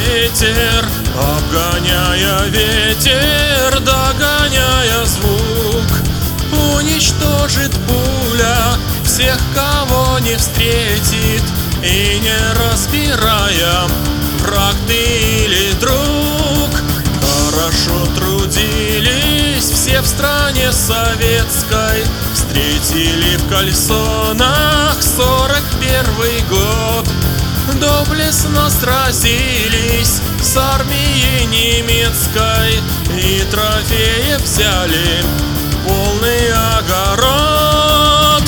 ветер, обгоняя ветер, догоняя звук. Уничтожит пуля всех, кого не встретит, и не разбирая, враг ты или друг. Хорошо трудились все в стране советской, встретили в Кальсонах 41-й год. Доблестно сразились с армией немецкой, и трофеев взяли полный огород.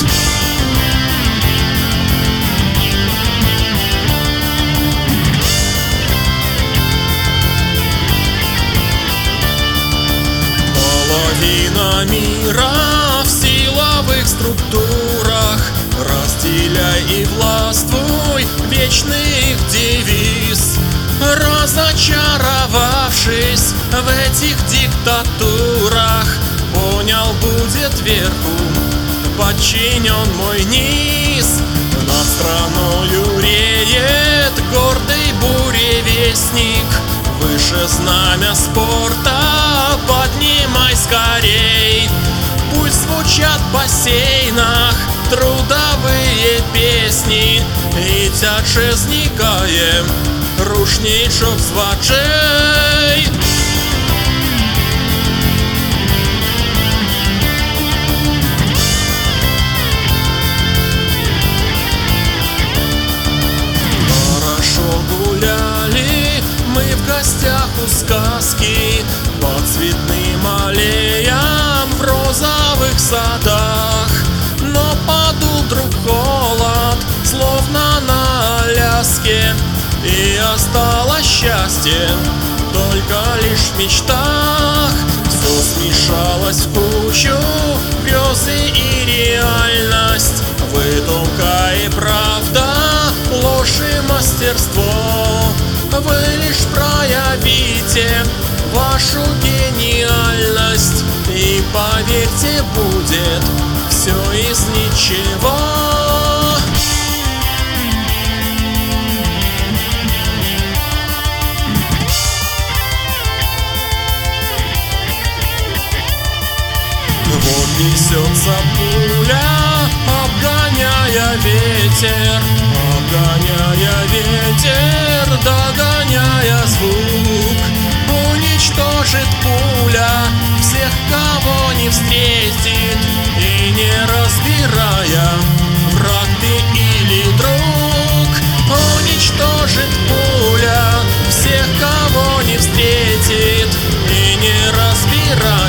Половина мира в силовых структурах, разделяй и властвуй, вечный их девиз. Разочаровавшись в этих диктатурах, понял, будет верху подчинен мой низ. Над страною реет гордый буревестник, выше знамя спорта поднимай скорей. Пусть звучат в бассейнах трудовые песни, и тяжче зникає рушничок з вачей. Хорошо гуляли мы в гостях у сказки, по цветным аллеям в розовых садах. Но подул вдруг холод, словно на Аляске, и осталось счастье только лишь в мечтах. Все смешалось в кучу, грезы и реальность, выдумка и правда, ложь и мастерство. Вы лишь проявите вашу гениальность, и поверьте, будет все из ничего. Вот несется пуля, обгоняя ветер, обгоняя ветер, догоняя звук. Уничтожит пуля всех, кого не встретит, и не разбирая, враг ты или друг. Уничтожит пуля всех, кого не встретит, и не разбирая,